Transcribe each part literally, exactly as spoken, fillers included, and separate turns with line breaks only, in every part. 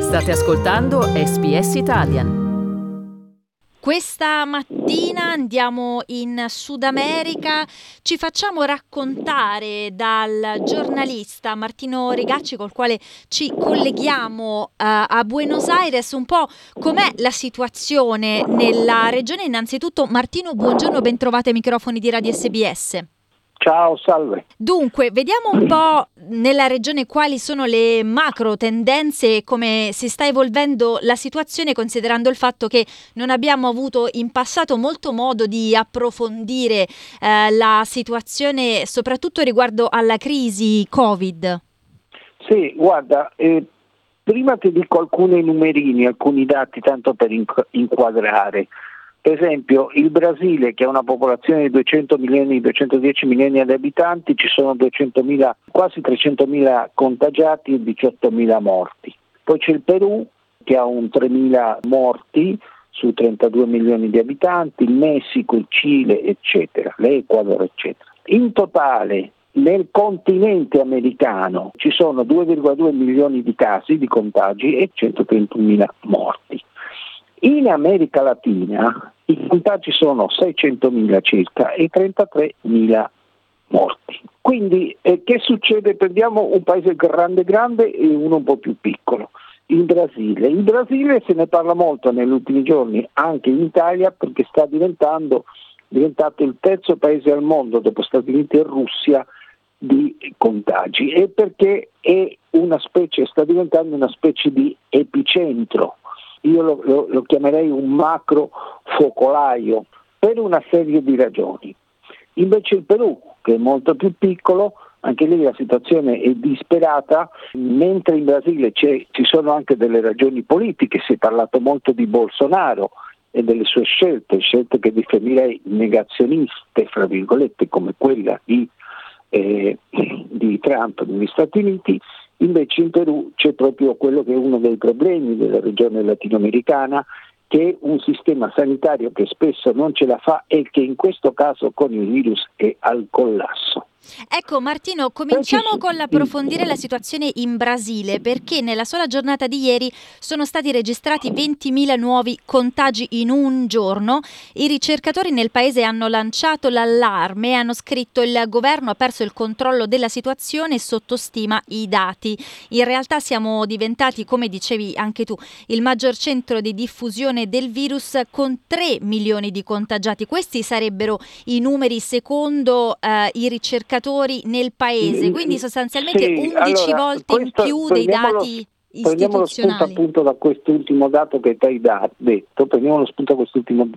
State ascoltando S B S Italian.
Questa mattina andiamo in Sud America, ci facciamo raccontare dal giornalista Martino Rigacci, col quale ci colleghiamo uh, a Buenos Aires, un po' com'è la situazione nella regione. Innanzitutto Martino, buongiorno, ben trovate ai microfoni di Radio S B S.
Ciao, salve.
Dunque, vediamo un po' nella regione quali sono le macro tendenze e come si sta evolvendo la situazione, considerando il fatto che non abbiamo avuto in passato molto modo di approfondire eh, la situazione, soprattutto riguardo alla crisi Covid.
Sì, guarda, eh, prima ti dico alcuni numerini, alcuni dati, tanto per inqu- inquadrare. Per esempio il Brasile, che ha una popolazione di duecento milioni, duecentodieci milioni di abitanti, ci sono duecentomila, quasi trecentomila contagiati e diciottomila morti. Poi c'è il Perù, che ha un tremila morti su trentadue milioni di abitanti, il Messico, il Cile, eccetera, l'Ecuador, eccetera. In totale nel continente americano ci sono due virgola due milioni di casi di contagi e centotrentunomila morti. In America Latina i contagi sono seicentomila circa e trentatremila morti. Quindi eh, che succede? Prendiamo un paese grande grande e uno un po' più piccolo. Il Brasile. Il Brasile se ne parla molto negli ultimi giorni, anche in Italia, perché sta diventando diventato il terzo paese al mondo dopo Stati Uniti e Russia di contagi, e perché è una specie, sta diventando una specie di epicentro. Io lo, lo, lo chiamerei un macro focolaio per una serie di ragioni. Invece il Perù, che è molto più piccolo, anche lì la situazione è disperata, mentre in Brasile c'è, ci sono anche delle ragioni politiche. Si è parlato molto di Bolsonaro e delle sue scelte, scelte che definirei negazioniste, fra virgolette, come quella di, eh, di Trump negli Stati Uniti. Invece in Perù c'è proprio quello che è uno dei problemi della regione latinoamericana, che è un sistema sanitario che spesso non ce la fa e che in questo caso con il virus è al collasso.
Ecco Martino, cominciamo con l'approfondire la situazione in Brasile, perché nella sola giornata di ieri sono stati registrati ventimila nuovi contagi in un giorno. I ricercatori nel paese hanno lanciato l'allarme, hanno scritto: il governo ha perso il controllo della situazione e sottostima i dati. In realtà siamo diventati, come dicevi anche tu, il maggior centro di diffusione del virus, con tre milioni di contagiati. Questi sarebbero i numeri secondo eh, i ricercatori nel paese, quindi sostanzialmente
sì,
undici
allora,
volte in più dei dati
lo, prendiamo lo spunto
istituzionali.
Appunto da quest'ultimo dato che ti hai da, detto, prendiamo lo spunto da quest'ultimo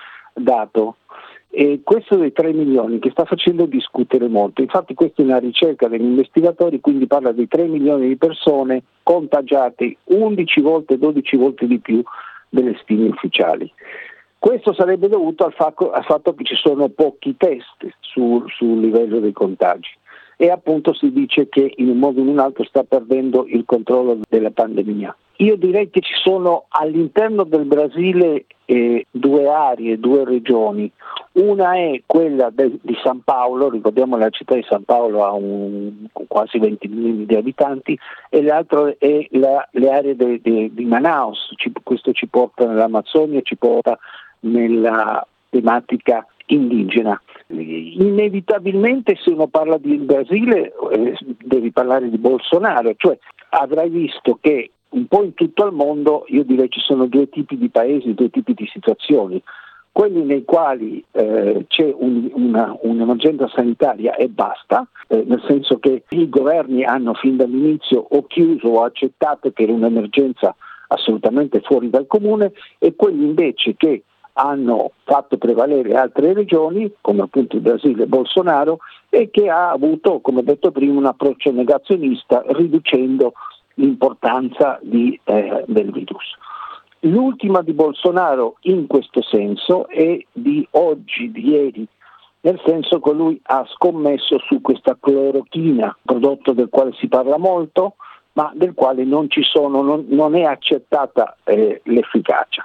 dato, e questo dei tre milioni che sta facendo discutere molto. Infatti questa è una ricerca degli investigatori, quindi parla di tre milioni di persone contagiate, undici volte, dodici volte di più delle stime ufficiali. Questo sarebbe dovuto al fatto, al fatto che ci sono pochi test sul, sul livello dei contagi, e appunto si dice che in un modo o in un altro sta perdendo il controllo della pandemia. Io direi che ci sono all'interno del Brasile eh, due aree, due regioni. Una è quella de, di San Paolo, ricordiamo la città di San Paolo ha un, quasi venti milioni di abitanti, e l'altra è la, le aree de, de, di Manaus. Ci, questo ci porta nell'Amazzonia, ci porta nella tematica indigena. Inevitabilmente se uno parla di Brasile eh, devi parlare di Bolsonaro, cioè avrai visto che un po' in tutto il mondo, io direi ci sono due tipi di paesi, due tipi di situazioni: quelli nei quali eh, c'è un, una, un'emergenza sanitaria e basta, eh, nel senso che i governi hanno fin dall'inizio o chiuso o accettato che era un'emergenza assolutamente fuori dal comune, e quelli invece che hanno fatto prevalere altre regioni, come appunto il Brasile e Bolsonaro, e che ha avuto, come detto prima, un approccio negazionista, riducendo l'importanza di, eh, del virus. L'ultima di Bolsonaro in questo senso è di oggi, di ieri, nel senso che lui ha scommesso su questa clorochina, prodotto del quale si parla molto, ma del quale non ci sono, non, non è accettata eh, l'efficacia.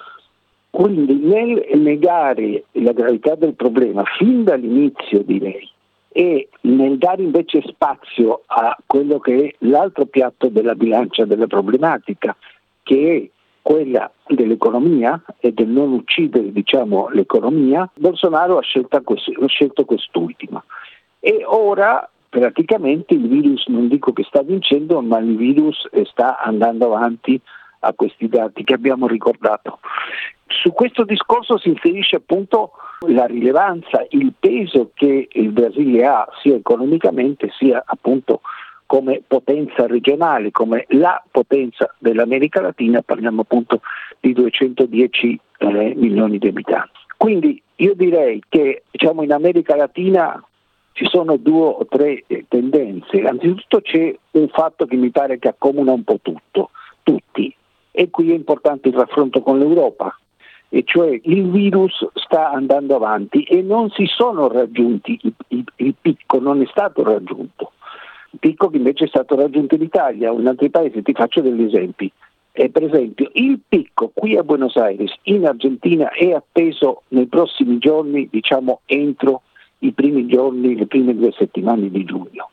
Quindi nel negare la gravità del problema fin dall'inizio, direi, e nel dare invece spazio a quello che è l'altro piatto della bilancia della problematica, che è quella dell'economia e del non uccidere, diciamo, l'economia, Bolsonaro ha scelto, questo, ha scelto quest'ultima. E ora praticamente il virus, non dico che sta vincendo, ma il virus sta andando avanti a questi dati che abbiamo ricordato. Su questo discorso si inserisce appunto la rilevanza, il peso che il Brasile ha sia economicamente sia appunto come potenza regionale, come la potenza dell'America Latina, parliamo appunto di duecentodieci eh, milioni di abitanti. Quindi io direi che diciamo in America Latina ci sono due o tre eh, tendenze. Anzitutto c'è un fatto che mi pare che accomuna un po' tutto, tutti, e qui è importante il raffronto con l'Europa, e cioè il virus sta andando avanti e non si sono raggiunti, il, il, il picco non è stato raggiunto. Il picco che invece è stato raggiunto in Italia o in altri paesi, ti faccio degli esempi. Eh, per esempio, il picco qui a Buenos Aires, in Argentina, è atteso nei prossimi giorni, diciamo entro i primi giorni, le prime due settimane di giugno.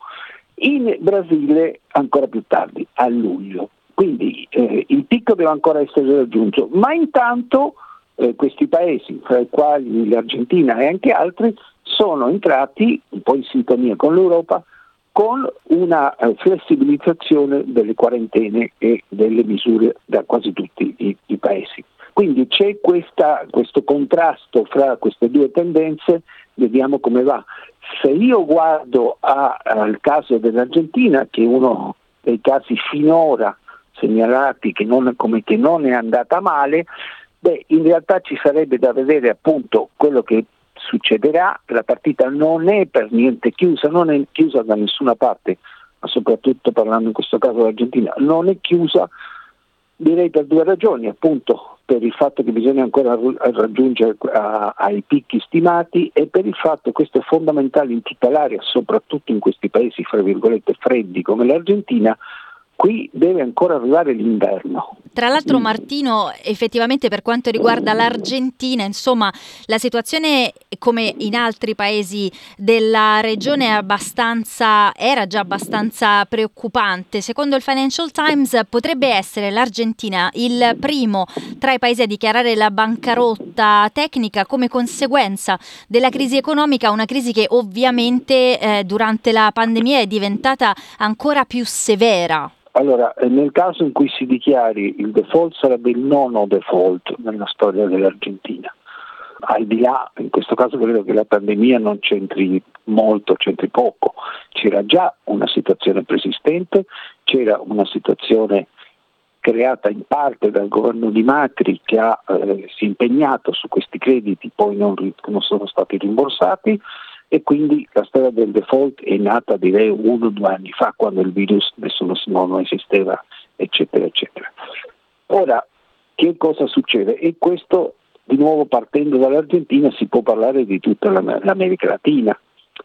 In Brasile ancora più tardi, a luglio. Quindi eh, il picco deve ancora essere raggiunto, ma intanto eh, questi paesi, fra i quali l'Argentina e anche altri, sono entrati un po' in sintonia con l'Europa, con una eh, flessibilizzazione delle quarantene e delle misure da quasi tutti i, i paesi. Quindi c'è questa, questo contrasto fra queste due tendenze, vediamo come va. Se io guardo a, al caso dell'Argentina, che è uno dei casi finora segnalati che non, come che non è andata male, beh, in realtà ci sarebbe da vedere appunto quello che succederà. La partita non è per niente chiusa, non è chiusa da nessuna parte, ma soprattutto parlando in questo caso dell'Argentina, non è chiusa, direi per due ragioni, appunto per il fatto che bisogna ancora raggiungere a, ai picchi stimati e per il fatto, questo è fondamentale in tutta l'area, soprattutto in questi paesi fra virgolette freddi come l'Argentina, qui deve ancora arrivare l'inverno.
Tra l'altro, Martino, effettivamente per quanto riguarda l'Argentina, insomma, la situazione come in altri paesi della regione è abbastanza, era già abbastanza preoccupante. Secondo il Financial Times potrebbe essere l'Argentina il primo tra i paesi a dichiarare la bancarotta tecnica come conseguenza della crisi economica, una crisi che ovviamente eh, durante la pandemia è diventata ancora più severa.
Allora, nel caso in cui si dichiari il default, sarebbe il nono default nella storia dell'Argentina. Al di là, in questo caso credo che la pandemia non c'entri molto, c'entri poco. C'era già una situazione preesistente, c'era una situazione creata in parte dal governo di Macri che ha, eh, si è impegnato su questi crediti, poi non, non sono stati rimborsati, e quindi la storia del default è nata direi uno o due anni fa, quando il virus nessuno non esisteva, eccetera eccetera. Ora, che cosa succede? E questo, di nuovo partendo dall'Argentina, si può parlare di tutta l'America Latina.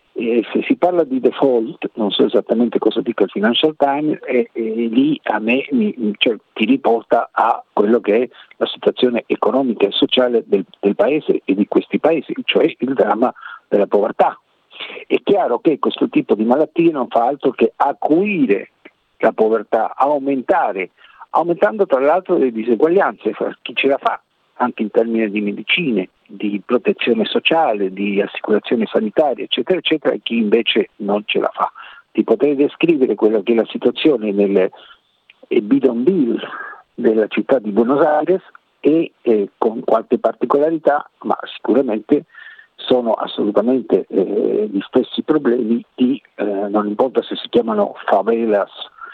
E se si parla di default, non so esattamente cosa dica il Financial Times, e, e lì a me mi, cioè, ti riporta a quello che è la situazione economica e sociale del, del paese e di questi paesi, cioè il dramma della povertà. È chiaro che questo tipo di malattie non fa altro che acuire la povertà, aumentare, aumentando tra l'altro le diseguaglianze fra chi ce la fa, anche in termini di medicine, di protezione sociale, di assicurazione sanitaria, eccetera, eccetera, e chi invece non ce la fa. Ti potrei descrivere quella che è la situazione nelle Bidonville della città di Buenos Aires e eh, con qualche particolarità, ma sicuramente sono assolutamente eh, gli stessi problemi di, eh, non importa se si chiamano favelas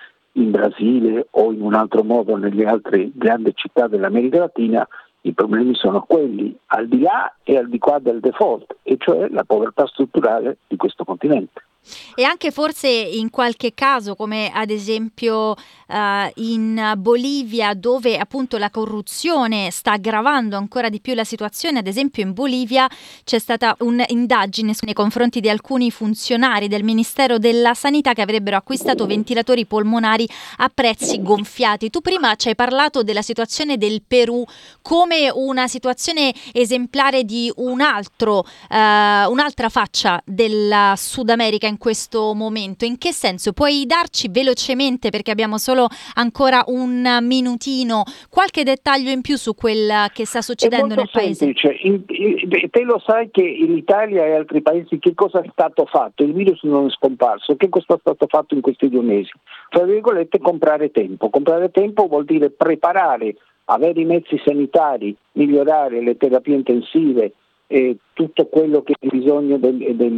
in Brasile o in un altro modo nelle altre grandi città dell'America Latina, i problemi sono quelli al di là e al di qua del default, e cioè la povertà strutturale di questo continente.
E anche forse in qualche caso, come ad esempio uh, in Bolivia, dove appunto la corruzione sta aggravando ancora di più la situazione. Ad esempio in Bolivia c'è stata un'indagine nei confronti di alcuni funzionari del Ministero della Sanità che avrebbero acquistato ventilatori polmonari a prezzi gonfiati. Tu prima ci hai parlato della situazione del Perù come una situazione esemplare di un altro, uh, un'altra faccia della Sud America in questo momento? In che senso? Puoi darci velocemente, perché abbiamo solo ancora un minutino, qualche dettaglio in più su quel che sta succedendo nel paese?
Semplice. In, in, te lo sai che in Italia e altri paesi che cosa è stato fatto? Il virus non è scomparso. Che cosa è stato fatto in questi due mesi? Tra virgolette, comprare tempo. Comprare tempo vuol dire preparare, avere i mezzi sanitari, migliorare le terapie intensive e tutto quello che ha bisogno del, del